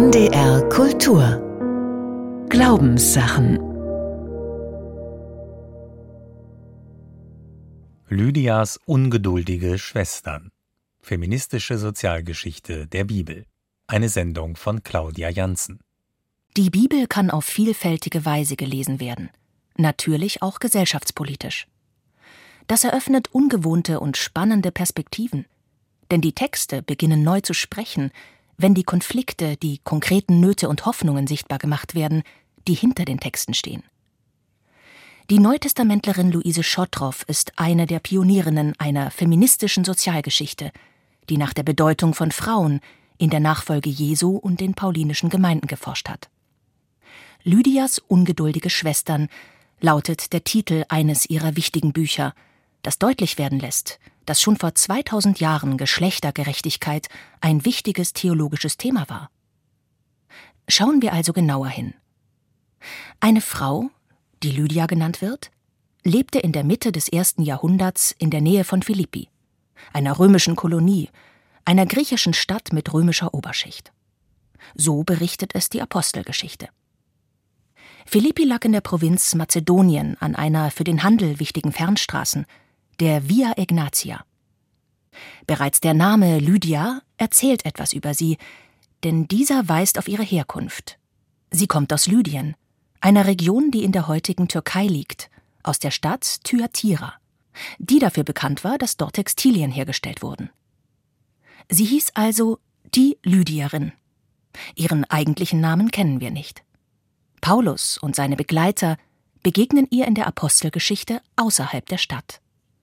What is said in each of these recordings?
NDR Kultur Glaubenssachen. Lydias ungeduldige Schwestern. Feministische Sozialgeschichte der Bibel. Eine Sendung von Claudia Janssen. Die Bibel kann auf vielfältige Weise gelesen werden, natürlich auch gesellschaftspolitisch. Das eröffnet ungewohnte und spannende Perspektiven, denn die Texte beginnen neu zu sprechen, wenn die Konflikte, die konkreten Nöte und Hoffnungen sichtbar gemacht werden, die hinter den Texten stehen. Die Neutestamentlerin Luise Schottroff ist eine der Pionierinnen einer feministischen Sozialgeschichte, die nach der Bedeutung von Frauen in der Nachfolge Jesu und den paulinischen Gemeinden geforscht hat. Lydias ungeduldige Schwestern lautet der Titel eines ihrer wichtigen Bücher, das deutlich werden lässt, dass schon vor 2000 Jahren Geschlechtergerechtigkeit ein wichtiges theologisches Thema war. Schauen wir also genauer hin. Eine Frau, die Lydia genannt wird, lebte in der Mitte des 1. Jahrhunderts in der Nähe von Philippi, einer römischen Kolonie, einer griechischen Stadt mit römischer Oberschicht. So berichtet es die Apostelgeschichte. Philippi lag in der Provinz Mazedonien an einer für den Handel wichtigen Fernstraße, der Via Egnatia. Bereits der Name Lydia erzählt etwas über sie, denn dieser weist auf ihre Herkunft. Sie kommt aus Lydien, einer Region, die in der heutigen Türkei liegt, aus der Stadt Thyatira, die dafür bekannt war, dass dort Textilien hergestellt wurden. Sie hieß also die Lydierin. Ihren eigentlichen Namen kennen wir nicht. Paulus und seine Begleiter begegnen ihr in der Apostelgeschichte außerhalb der Stadt.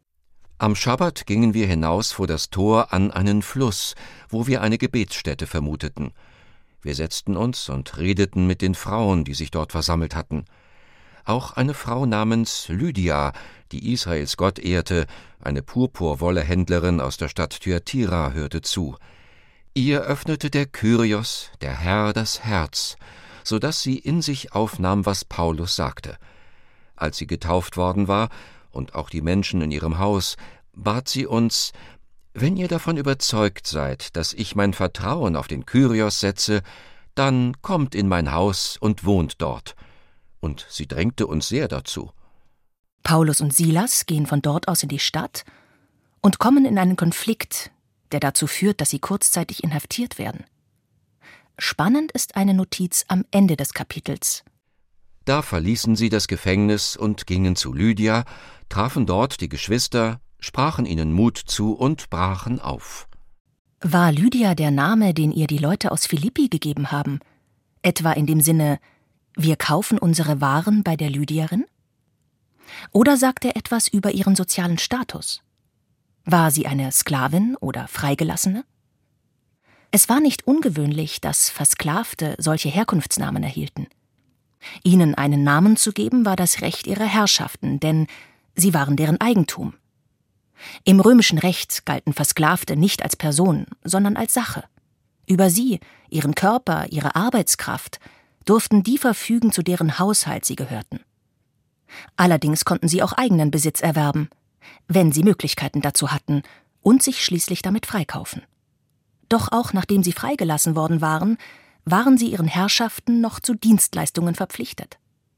Am Schabbat gingen wir hinaus vor das Tor an einen Fluss, wo wir eine Gebetsstätte vermuteten. Wir setzten uns und redeten mit den Frauen, die sich dort versammelt hatten. Auch eine Frau namens Lydia, die Israels Gott ehrte, eine Purpurwollehändlerin aus der Stadt Thyatira, hörte zu. Ihr öffnete der Kyrios, der Herr, das Herz, so dass sie in sich aufnahm, was Paulus sagte. Als sie getauft worden war, und auch die Menschen in ihrem Haus, bat sie uns, wenn ihr davon überzeugt seid, dass ich mein Vertrauen auf den Kyrios setze, dann kommt in mein Haus und wohnt dort. Und sie drängte uns sehr dazu. Paulus und Silas gehen von dort aus in die Stadt und kommen in einen Konflikt, der dazu führt, dass sie kurzzeitig inhaftiert werden. Spannend ist eine Notiz am Ende des Kapitels. Da verließen sie das Gefängnis und gingen zu Lydia, trafen dort die Geschwister, sprachen ihnen Mut zu und brachen auf. War Lydia der Name, den ihr die Leute aus Philippi gegeben haben? Etwa in dem Sinne, wir kaufen unsere Waren bei der Lydierin? Oder sagt er etwas über ihren sozialen Status? War sie eine Sklavin oder Freigelassene? Es war nicht ungewöhnlich, dass Versklavte solche Herkunftsnamen erhielten. Ihnen einen Namen zu geben, war das Recht ihrer Herrschaften, denn sie waren deren Eigentum. Im römischen Recht galten Versklavte nicht als Person, sondern als Sache. Über sie, ihren Körper, ihre Arbeitskraft, durften die verfügen, zu deren Haushalt sie gehörten. Allerdings konnten sie auch eigenen Besitz erwerben, wenn sie Möglichkeiten dazu hatten, und sich schließlich damit freikaufen. Doch auch nachdem sie freigelassen worden waren sie ihren Herrschaften noch zu Dienstleistungen verpflichtet.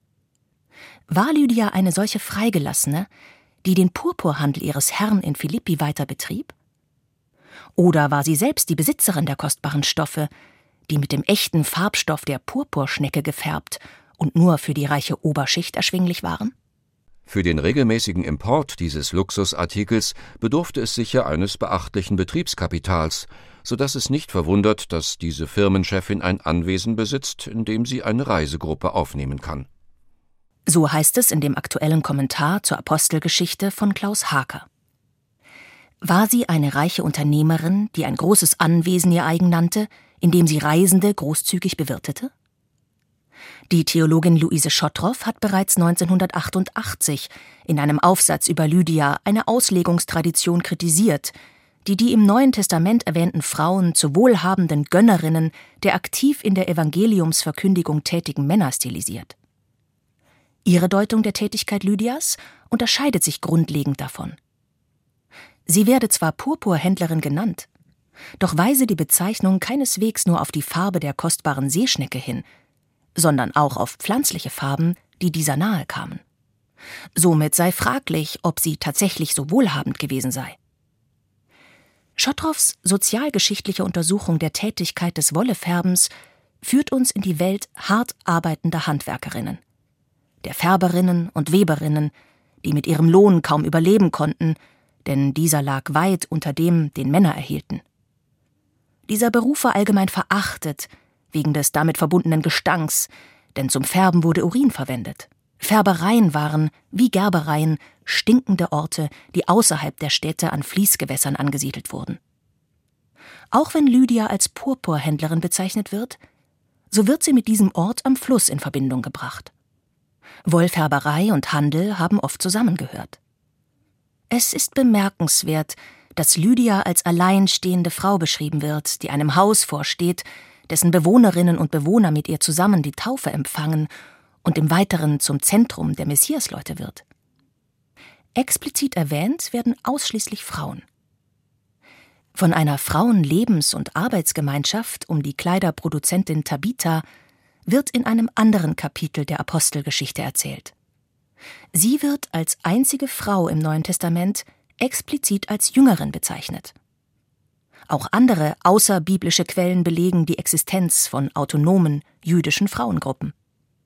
War Lydia eine solche Freigelassene, die den Purpurhandel ihres Herrn in Philippi weiter betrieb? Oder war sie selbst die Besitzerin der kostbaren Stoffe, die mit dem echten Farbstoff der Purpurschnecke gefärbt und nur für die reiche Oberschicht erschwinglich waren? Für den regelmäßigen Import dieses Luxusartikels bedurfte es sicher eines beachtlichen Betriebskapitals, so dass es nicht verwundert, dass diese Firmenchefin ein Anwesen besitzt, in dem sie eine Reisegruppe aufnehmen kann. So heißt es in dem aktuellen Kommentar zur Apostelgeschichte von Klaus Haker. War sie eine reiche Unternehmerin, die ein großes Anwesen ihr eigen nannte, in dem sie Reisende großzügig bewirtete? Die Theologin Luise Schottroff hat bereits 1988 in einem Aufsatz über Lydia eine Auslegungstradition kritisiert, die im Neuen Testament erwähnten Frauen zu wohlhabenden Gönnerinnen der aktiv in der Evangeliumsverkündigung tätigen Männer stilisiert. Ihre Deutung der Tätigkeit Lydias unterscheidet sich grundlegend davon. Sie werde zwar Purpurhändlerin genannt, Doch weise die Bezeichnung keineswegs nur auf die Farbe der kostbaren Seeschnecke hin, sondern auch auf pflanzliche Farben, die dieser nahe kamen. Somit sei fraglich, ob sie tatsächlich so wohlhabend gewesen sei. Schottrows sozialgeschichtliche Untersuchung der Tätigkeit des Wollefärbens führt uns in die Welt hart arbeitender Handwerkerinnen, der Färberinnen und Weberinnen, die mit ihrem Lohn kaum überleben konnten, denn dieser lag weit unter dem, den Männer erhielten. Dieser Beruf war allgemein verachtet, wegen des damit verbundenen Gestanks, denn zum Färben wurde Urin verwendet. Färbereien waren, wie Gerbereien, stinkende Orte, die außerhalb der Städte an Fließgewässern angesiedelt wurden. Auch wenn Lydia als Purpurhändlerin bezeichnet wird, so wird sie mit diesem Ort am Fluss in Verbindung gebracht. Wollfärberei und Handel haben oft zusammengehört. Es ist bemerkenswert, dass Lydia als alleinstehende Frau beschrieben wird, die einem Haus vorsteht, dessen Bewohnerinnen und Bewohner mit ihr zusammen die Taufe empfangen und im Weiteren zum Zentrum der Messiasleute wird. Explizit erwähnt werden ausschließlich Frauen. Von einer Frauenlebens- und Arbeitsgemeinschaft um die Kleiderproduzentin Tabitha wird in einem anderen Kapitel der Apostelgeschichte erzählt. Sie wird als einzige Frau im Neuen Testament explizit als Jüngerin bezeichnet. Auch andere außerbiblische Quellen belegen die Existenz von autonomen jüdischen Frauengruppen.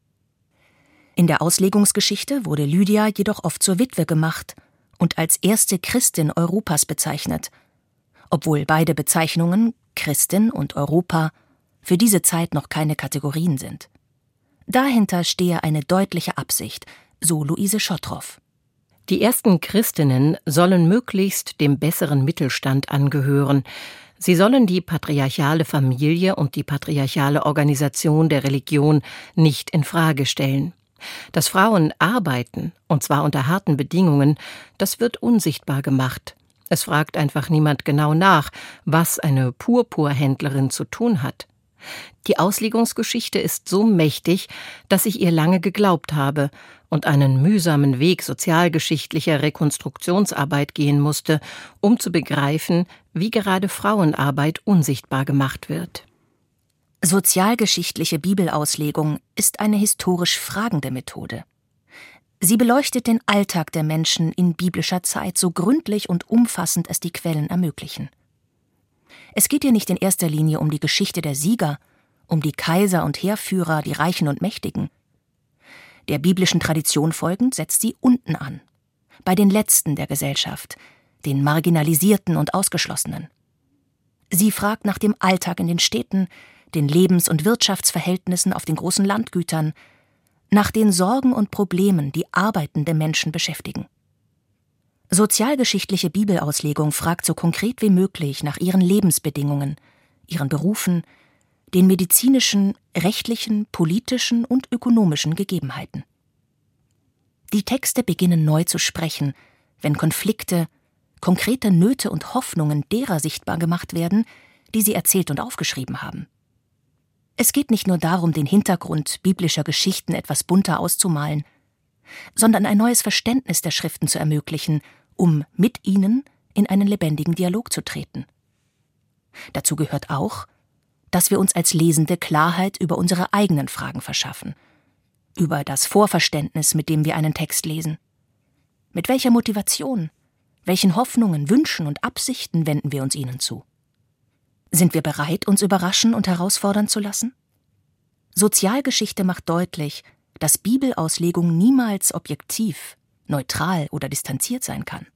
In der Auslegungsgeschichte wurde Lydia jedoch oft zur Witwe gemacht und als erste Christin Europas bezeichnet, obwohl beide Bezeichnungen, Christin und Europa, für diese Zeit noch keine Kategorien sind. Dahinter stehe eine deutliche Absicht, so Luise Schottrow. Die ersten Christinnen sollen möglichst dem besseren Mittelstand angehören. Sie sollen die patriarchale Familie und die patriarchale Organisation der Religion nicht in Frage stellen. Dass Frauen arbeiten, und zwar unter harten Bedingungen, das wird unsichtbar gemacht. Es fragt einfach niemand genau nach, was eine Purpurhändlerin zu tun hat. Die Auslegungsgeschichte ist so mächtig, dass ich ihr lange geglaubt habe und einen mühsamen Weg sozialgeschichtlicher Rekonstruktionsarbeit gehen musste, um zu begreifen, wie gerade Frauenarbeit unsichtbar gemacht wird. Sozialgeschichtliche Bibelauslegung ist eine historisch fragende Methode. Sie beleuchtet den Alltag der Menschen in biblischer Zeit so gründlich und umfassend es die Quellen ermöglichen. Es geht hier nicht in erster Linie um die Geschichte der Sieger, um die Kaiser und Heerführer, die Reichen und Mächtigen. Der biblischen Tradition folgend setzt sie unten an, bei den Letzten der Gesellschaft, den Marginalisierten und Ausgeschlossenen. Sie fragt nach dem Alltag in den Städten, den Lebens- und Wirtschaftsverhältnissen auf den großen Landgütern, nach den Sorgen und Problemen, die arbeitende Menschen beschäftigen. Sozialgeschichtliche Bibelauslegung fragt so konkret wie möglich nach ihren Lebensbedingungen, ihren Berufen, den medizinischen, rechtlichen, politischen und ökonomischen Gegebenheiten. Die Texte beginnen neu zu sprechen, wenn Konflikte, konkrete Nöte und Hoffnungen derer sichtbar gemacht werden, die sie erzählt und aufgeschrieben haben. Es geht nicht nur darum, den Hintergrund biblischer Geschichten etwas bunter auszumalen, sondern ein neues Verständnis der Schriften zu ermöglichen, um mit ihnen in einen lebendigen Dialog zu treten. Dazu gehört auch, dass wir uns als Lesende Klarheit über unsere eigenen Fragen verschaffen, über das Vorverständnis, mit dem wir einen Text lesen. Mit welcher Motivation, welchen Hoffnungen, Wünschen und Absichten wenden wir uns ihnen zu? Sind wir bereit, uns überraschen und herausfordern zu lassen? Sozialgeschichte macht deutlich, dass Bibelauslegung niemals objektiv, neutral oder distanziert sein kann.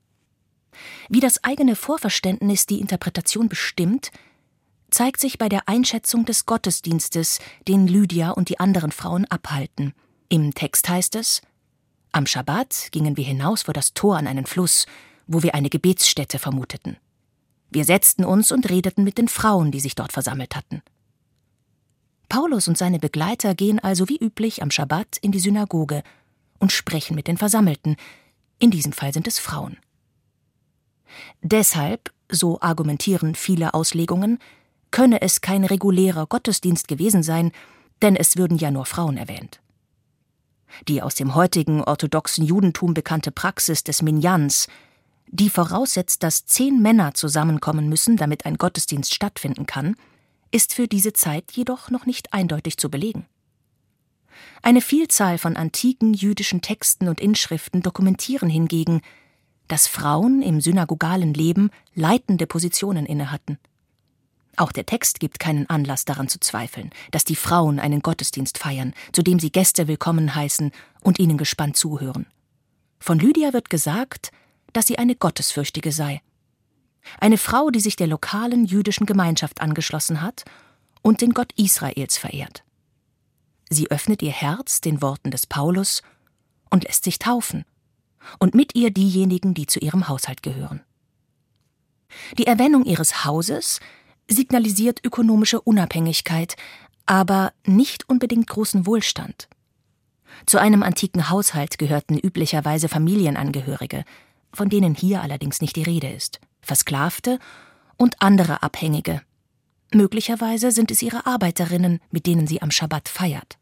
Wie das eigene Vorverständnis die Interpretation bestimmt, zeigt sich bei der Einschätzung des Gottesdienstes, den Lydia und die anderen Frauen abhalten. Im Text heißt es: Am Schabbat gingen wir hinaus vor das Tor an einen Fluss, wo wir eine Gebetsstätte vermuteten. Wir setzten uns und redeten mit den Frauen, die sich dort versammelt hatten. Paulus und seine Begleiter gehen also wie üblich am Schabbat in die Synagoge und sprechen mit den Versammelten. In diesem Fall sind es Frauen. Deshalb, so argumentieren viele Auslegungen, könne es kein regulärer Gottesdienst gewesen sein, denn es würden ja nur Frauen erwähnt. Die aus dem heutigen orthodoxen Judentum bekannte Praxis des Minjans, die voraussetzt, dass 10 Männer zusammenkommen müssen, damit ein Gottesdienst stattfinden kann, ist für diese Zeit jedoch noch nicht eindeutig zu belegen. Eine Vielzahl von antiken jüdischen Texten und Inschriften dokumentieren hingegen, dass Frauen im synagogalen Leben leitende Positionen innehatten. Auch der Text gibt keinen Anlass daran zu zweifeln, dass die Frauen einen Gottesdienst feiern, zu dem sie Gäste willkommen heißen und ihnen gespannt zuhören. Von Lydia wird gesagt, dass sie eine Gottesfürchtige sei. Eine Frau, die sich der lokalen jüdischen Gemeinschaft angeschlossen hat und den Gott Israels verehrt. Sie öffnet ihr Herz den Worten des Paulus und lässt sich taufen, und mit ihr diejenigen, die zu ihrem Haushalt gehören. Die Erwähnung ihres Hauses signalisiert ökonomische Unabhängigkeit, aber nicht unbedingt großen Wohlstand. Zu einem antiken Haushalt gehörten üblicherweise Familienangehörige, von denen hier allerdings nicht die Rede ist, Versklavte und andere Abhängige. Möglicherweise sind es ihre Arbeiterinnen, mit denen sie am Schabbat feiert.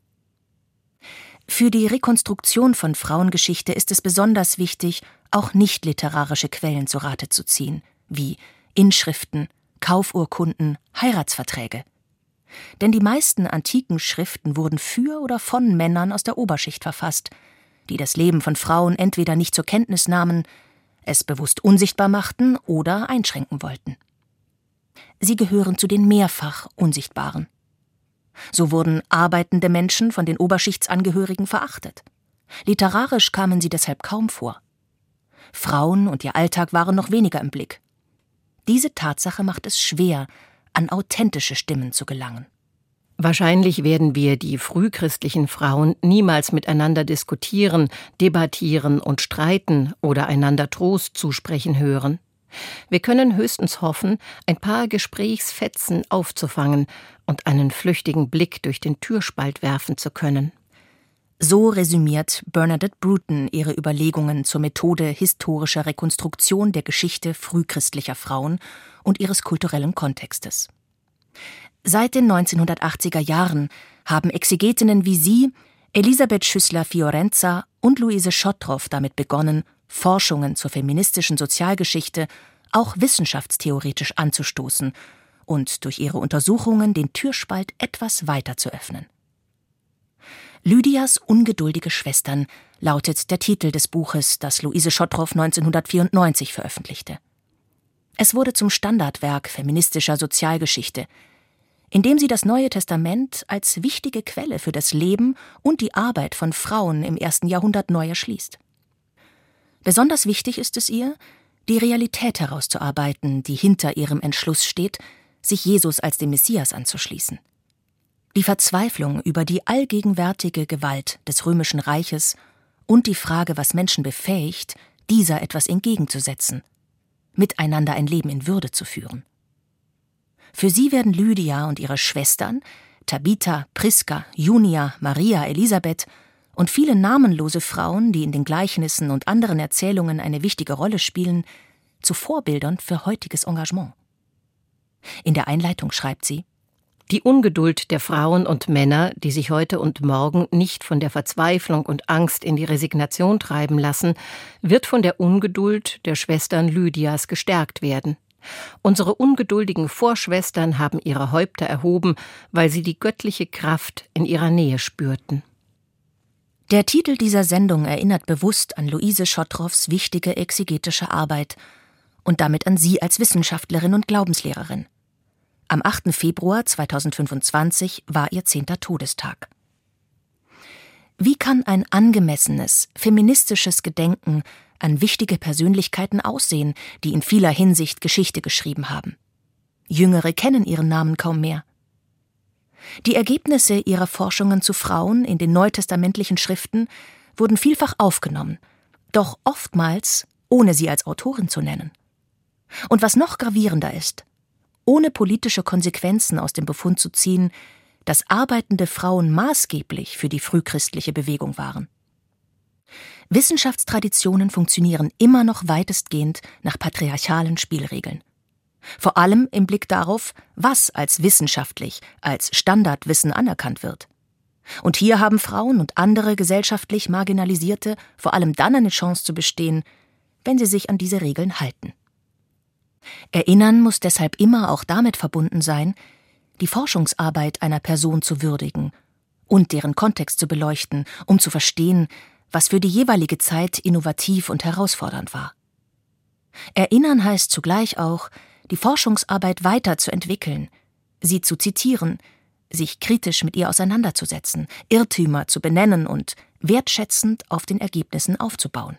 Für die Rekonstruktion von Frauengeschichte ist es besonders wichtig, auch nicht-literarische Quellen zu Rate zu ziehen, wie Inschriften, Kaufurkunden, Heiratsverträge. Denn die meisten antiken Schriften wurden für oder von Männern aus der Oberschicht verfasst, die das Leben von Frauen entweder nicht zur Kenntnis nahmen, es bewusst unsichtbar machten oder einschränken wollten. Sie gehören zu den mehrfach Unsichtbaren. So wurden arbeitende Menschen von den Oberschichtsangehörigen verachtet. Literarisch kamen sie deshalb kaum vor. Frauen und ihr Alltag waren noch weniger im Blick. Diese Tatsache macht es schwer, an authentische Stimmen zu gelangen. Wahrscheinlich werden wir die frühchristlichen Frauen niemals miteinander diskutieren, debattieren und streiten oder einander Trost zusprechen hören. Wir können höchstens hoffen, ein paar Gesprächsfetzen aufzufangen und einen flüchtigen Blick durch den Türspalt werfen zu können. So resümiert Bernadette Bruton ihre Überlegungen zur Methode historischer Rekonstruktion der Geschichte frühchristlicher Frauen und ihres kulturellen Kontextes. Seit den 1980er Jahren haben Exegetinnen wie sie, Elisabeth Schüssler-Fiorenza und Luise Schottroff damit begonnen, Forschungen zur feministischen Sozialgeschichte auch wissenschaftstheoretisch anzustoßen und durch ihre Untersuchungen den Türspalt etwas weiter zu öffnen. Lydias ungeduldige Schwestern lautet der Titel des Buches, das Luise Schottroff 1994 veröffentlichte. Es wurde zum Standardwerk feministischer Sozialgeschichte, in dem sie das Neue Testament als wichtige Quelle für das Leben und die Arbeit von Frauen im 1. Jahrhundert neu erschließt. Besonders wichtig ist es ihr, die Realität herauszuarbeiten, die hinter ihrem Entschluss steht, sich Jesus als dem Messias anzuschließen. Die Verzweiflung über die allgegenwärtige Gewalt des Römischen Reiches und die Frage, was Menschen befähigt, dieser etwas entgegenzusetzen, miteinander ein Leben in Würde zu führen. Für sie werden Lydia und ihre Schwestern, Tabitha, Priska, Junia, Maria, Elisabeth und viele namenlose Frauen, die in den Gleichnissen und anderen Erzählungen eine wichtige Rolle spielen, zu Vorbildern für heutiges Engagement. In der Einleitung schreibt sie: Die Ungeduld der Frauen und Männer, die sich heute und morgen nicht von der Verzweiflung und Angst in die Resignation treiben lassen, wird von der Ungeduld der Schwestern Lydias gestärkt werden. Unsere ungeduldigen Vorschwestern haben ihre Häupter erhoben, weil sie die göttliche Kraft in ihrer Nähe spürten. Der Titel dieser Sendung erinnert bewusst an Luise Schottroffs wichtige exegetische Arbeit und damit an sie als Wissenschaftlerin und Glaubenslehrerin. Am 8. Februar 2025 war ihr 10. Todestag. Wie kann ein angemessenes, feministisches Gedenken an wichtige Persönlichkeiten aussehen, die in vieler Hinsicht Geschichte geschrieben haben? Jüngere kennen ihren Namen kaum mehr. Die Ergebnisse ihrer Forschungen zu Frauen in den neutestamentlichen Schriften wurden vielfach aufgenommen, doch oftmals ohne sie als Autorin zu nennen. Und was noch gravierender ist, ohne politische Konsequenzen aus dem Befund zu ziehen, dass arbeitende Frauen maßgeblich für die frühchristliche Bewegung waren. Wissenschaftstraditionen funktionieren immer noch weitestgehend nach patriarchalen Spielregeln. Vor allem im Blick darauf, was als wissenschaftlich, als Standardwissen anerkannt wird. Und hier haben Frauen und andere gesellschaftlich Marginalisierte vor allem dann eine Chance zu bestehen, wenn sie sich an diese Regeln halten. Erinnern muss deshalb immer auch damit verbunden sein, die Forschungsarbeit einer Person zu würdigen und deren Kontext zu beleuchten, um zu verstehen, was für die jeweilige Zeit innovativ und herausfordernd war. Erinnern heißt zugleich auch, die Forschungsarbeit weiterzuentwickeln, sie zu zitieren, sich kritisch mit ihr auseinanderzusetzen, Irrtümer zu benennen und wertschätzend auf den Ergebnissen aufzubauen.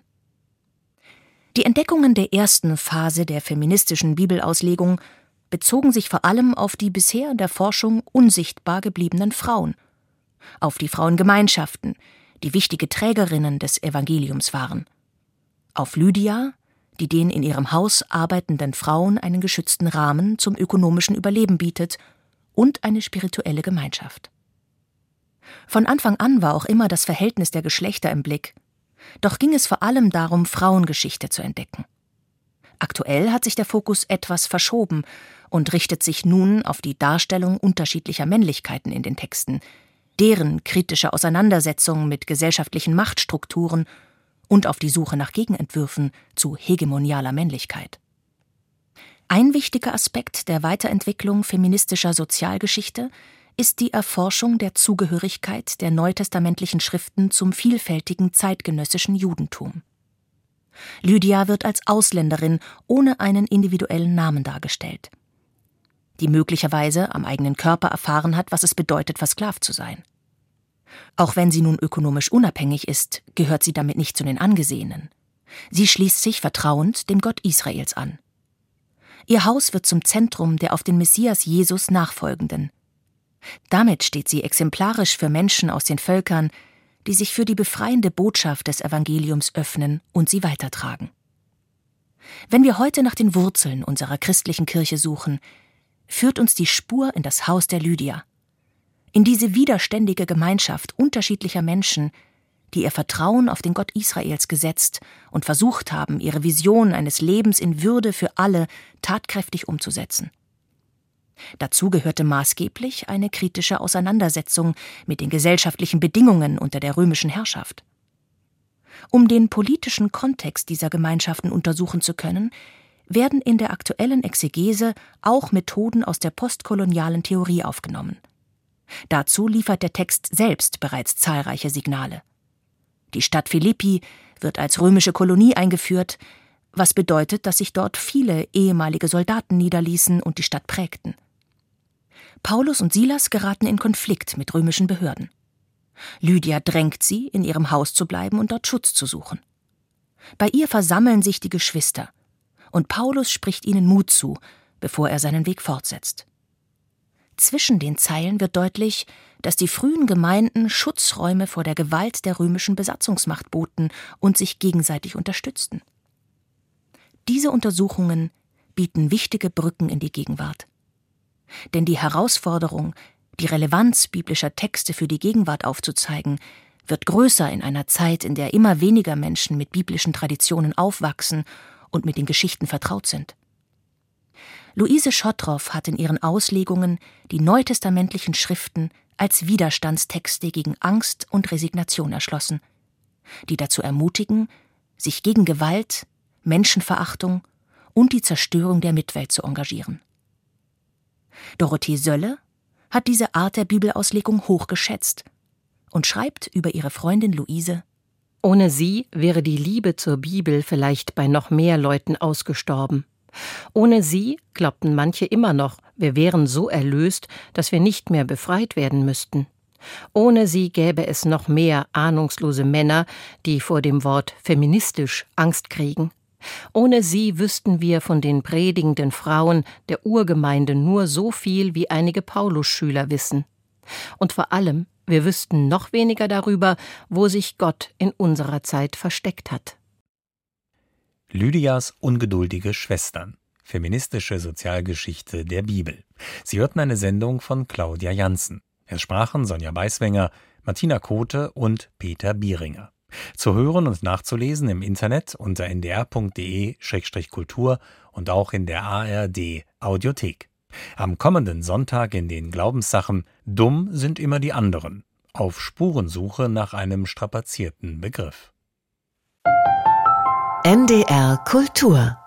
Die Entdeckungen der ersten Phase der feministischen Bibelauslegung bezogen sich vor allem auf die bisher in der Forschung unsichtbar gebliebenen Frauen, auf die Frauengemeinschaften, die wichtige Trägerinnen des Evangeliums waren, auf Lydia, die den in ihrem Haus arbeitenden Frauen einen geschützten Rahmen zum ökonomischen Überleben bietet, und eine spirituelle Gemeinschaft. Von Anfang an war auch immer das Verhältnis der Geschlechter im Blick, doch ging es vor allem darum, Frauengeschichte zu entdecken. Aktuell hat sich der Fokus etwas verschoben und richtet sich nun auf die Darstellung unterschiedlicher Männlichkeiten in den Texten, deren kritische Auseinandersetzung mit gesellschaftlichen Machtstrukturen und auf die Suche nach Gegenentwürfen zu hegemonialer Männlichkeit. Ein wichtiger Aspekt der Weiterentwicklung feministischer Sozialgeschichte ist die Erforschung der Zugehörigkeit der neutestamentlichen Schriften zum vielfältigen zeitgenössischen Judentum. Lydia wird als Ausländerin ohne einen individuellen Namen dargestellt, die möglicherweise am eigenen Körper erfahren hat, was es bedeutet, versklavt zu sein. Auch wenn sie nun ökonomisch unabhängig ist, gehört sie damit nicht zu den Angesehenen. Sie schließt sich vertrauend dem Gott Israels an. Ihr Haus wird zum Zentrum der auf den Messias Jesus Nachfolgenden. Damit steht sie exemplarisch für Menschen aus den Völkern, die sich für die befreiende Botschaft des Evangeliums öffnen und sie weitertragen. Wenn wir heute nach den Wurzeln unserer christlichen Kirche suchen, führt uns die Spur in das Haus der Lydia, in diese widerständige Gemeinschaft unterschiedlicher Menschen, die ihr Vertrauen auf den Gott Israels gesetzt und versucht haben, ihre Vision eines Lebens in Würde für alle tatkräftig umzusetzen. Dazu gehörte maßgeblich eine kritische Auseinandersetzung mit den gesellschaftlichen Bedingungen unter der römischen Herrschaft. Um den politischen Kontext dieser Gemeinschaften untersuchen zu können, werden in der aktuellen Exegese auch Methoden aus der postkolonialen Theorie aufgenommen. Dazu liefert der Text selbst bereits zahlreiche Signale. Die Stadt Philippi wird als römische Kolonie eingeführt, was bedeutet, dass sich dort viele ehemalige Soldaten niederließen und die Stadt prägten. Paulus und Silas geraten in Konflikt mit römischen Behörden. Lydia drängt sie, in ihrem Haus zu bleiben und dort Schutz zu suchen. Bei ihr versammeln sich die Geschwister, und Paulus spricht ihnen Mut zu, bevor er seinen Weg fortsetzt. Zwischen den Zeilen wird deutlich, dass die frühen Gemeinden Schutzräume vor der Gewalt der römischen Besatzungsmacht boten und sich gegenseitig unterstützten. Diese Untersuchungen bieten wichtige Brücken in die Gegenwart. Denn die Herausforderung, die Relevanz biblischer Texte für die Gegenwart aufzuzeigen, wird größer in einer Zeit, in der immer weniger Menschen mit biblischen Traditionen aufwachsen und mit den Geschichten vertraut sind. Luise Schottroff hat in ihren Auslegungen die neutestamentlichen Schriften als Widerstandstexte gegen Angst und Resignation erschlossen, die dazu ermutigen, sich gegen Gewalt, Menschenverachtung und die Zerstörung der Mitwelt zu engagieren. Dorothee Sölle hat diese Art der Bibelauslegung hochgeschätzt und schreibt über ihre Freundin Luise: Ohne sie wäre die Liebe zur Bibel vielleicht bei noch mehr Leuten ausgestorben. Ohne sie glaubten manche immer noch, wir wären so erlöst, dass wir nicht mehr befreit werden müssten. Ohne sie gäbe es noch mehr ahnungslose Männer, die vor dem Wort feministisch Angst kriegen. Ohne sie wüssten wir von den predigenden Frauen der Urgemeinde nur so viel, wie einige Paulus-Schüler wissen. Und vor allem, wir wüssten noch weniger darüber, wo sich Gott in unserer Zeit versteckt hat. Lydias ungeduldige Schwestern. Feministische Sozialgeschichte der Bibel. Sie hörten eine Sendung von Claudia Janssen. Es sprachen Sonja Beiswenger, Martina Kote und Peter Bieringer. Zu hören und nachzulesen im Internet unter ndr.de/kultur und auch in der ARD Audiothek. Am kommenden Sonntag in den Glaubenssachen Dumm sind immer die anderen. Auf Spurensuche nach einem strapazierten Begriff. NDR Kultur